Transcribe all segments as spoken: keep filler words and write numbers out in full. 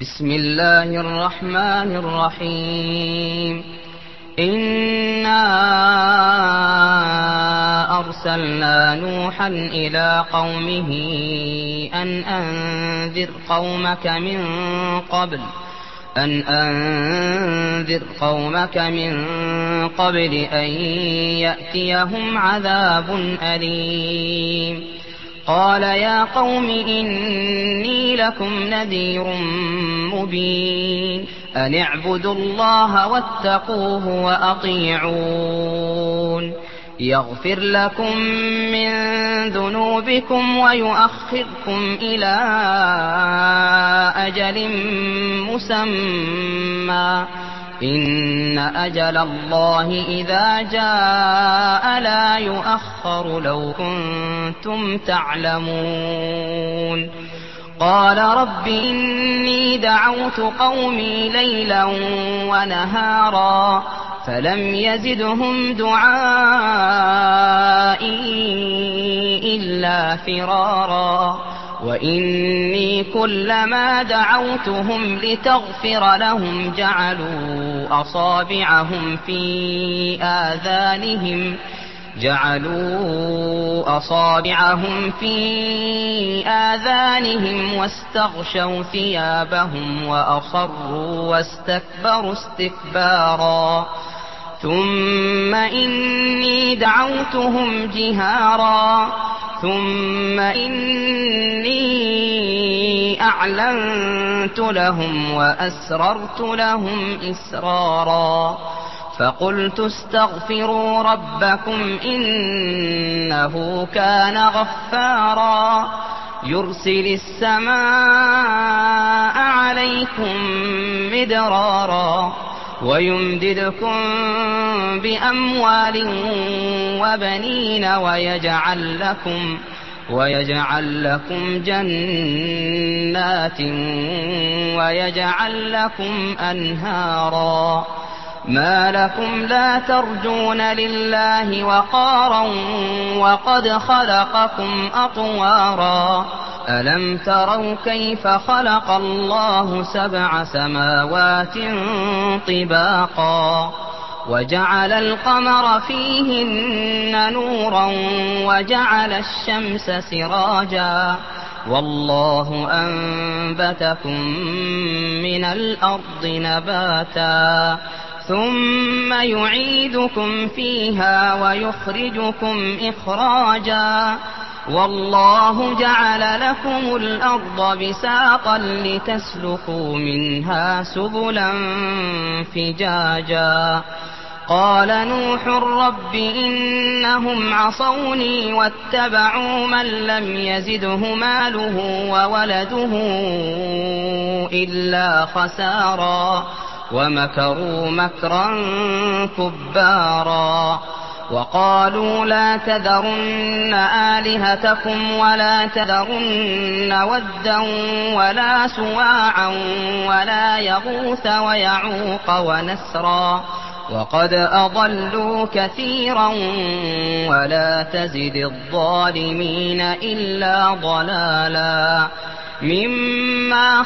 بسم الله الرحمن الرحيم إنا أرسلنا نوحا إلى قومه أن أنذر قومك من قبل أن أنذر قومك من قبل أن يأتيهم عذاب أليم قال يا قوم إني لكم نذير مبين أن اعبدوا الله واتقوه وأطيعون يغفر لكم من ذنوبكم ويؤخركم إلى أجل مسمى إن أجل الله إذا جاء لا يؤخر لو كنتم تعلمون قال رب إني دعوت قومي ليلا ونهارا فلم يزدهم دعائي إلا فرارا وإني كلما دعوتهم لتغفر لهم جعلوا أصابعهم في آذانهم جعلوا أصابعهم في آذانهم واستغشوا ثيابهم وأصروا واستكبروا استكبارا ثم إني دعوتهم جهارا ثم إني أعلنت لهم وأسررت لهم إسرارا فقلت استغفروا ربكم إنه كان غفارا يرسل السماء عليكم مدرارا ويمددكم بأموال وبنين ويجعل لكم ويجعل لكم جنات ويجعل لكم أنهارا ما لكم لا ترجون لله وقارا وقد خلقكم أطوارا ألم تروا كيف خلق الله سبع سماوات طباقا وجعل القمر فيهن نورا وجعل الشمس سراجا والله أنبتكم من الأرض نباتا ثم يعيدكم فيها ويخرجكم إخراجا والله جعل لكم الأرض بساطا لتسلكوا منها سبلا فجاجا قال نوح رب إنهم عصوني واتبعوا من لم يزده ماله وولده إلا خسارا ومكروا مكرا كبارا وقالوا لا تذرن آلهتكم ولا تذرن ودا ولا سواعا ولا يغوث ويعوق ونسرا وقد أضلوا كثيرا ولا تزد الظالمين إلا ضلالا مما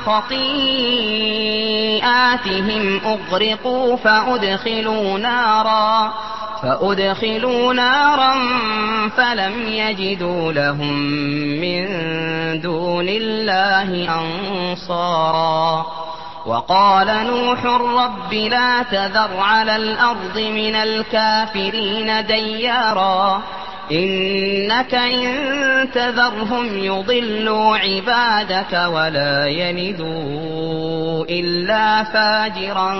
خطيئاتهم أغرقوا فأدخلوا نارا فأدخلوا نارا فلم يجدوا لهم من دون الله أنصارا وقال نوح رب لا تذر على الأرض من الكافرين ديارا إنك إن تذرهم يضلوا عبادك ولا يلدوا إلا فاجرا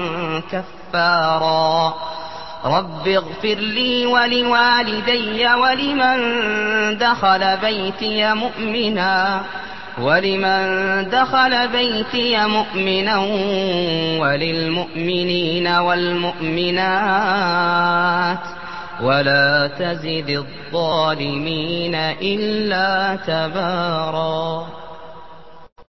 كفارا رب اغفر لي ولوالدي ولمن دخل بيتي مؤمنا ولمن دخل بيتي مؤمنا وللمؤمنين والمؤمنات ولا تزد الظالمين إلا تبارا.